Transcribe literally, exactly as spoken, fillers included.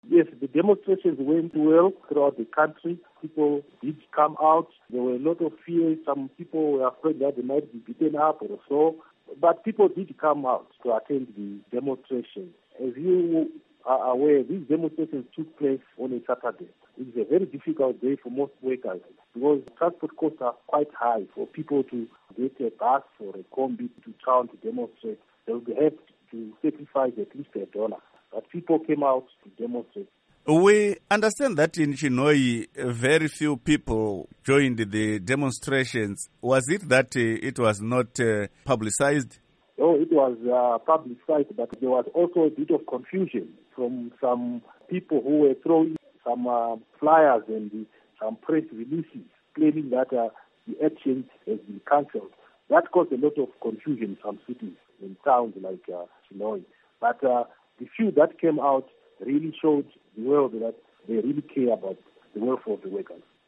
Yes, the demonstrations went well throughout the country. People did come out. There were a lot of fear. Some people were afraid that they might be beaten up or so. But people did come out to attend the demonstration. As you are aware, these demonstrations took place on a Saturday. It's a very difficult day for most workers because transport costs are quite high for people to get a bus or a combi to town to demonstrate. They would have to sacrifice at least a dollar. But people came out to demonstrate. We understand that in Chinhoyi, very few people joined the demonstrations. Was it that uh, it was not uh, publicized? Oh, it was uh, publicized, but there was also a bit of confusion from some people who were throwing some uh, flyers and some press releases claiming that uh, the action has been cancelled. That caused a lot of confusion in some cities, in towns like uh, Chinhoyi. But uh, the few that came out really showed the world that they really care about the welfare of the workers.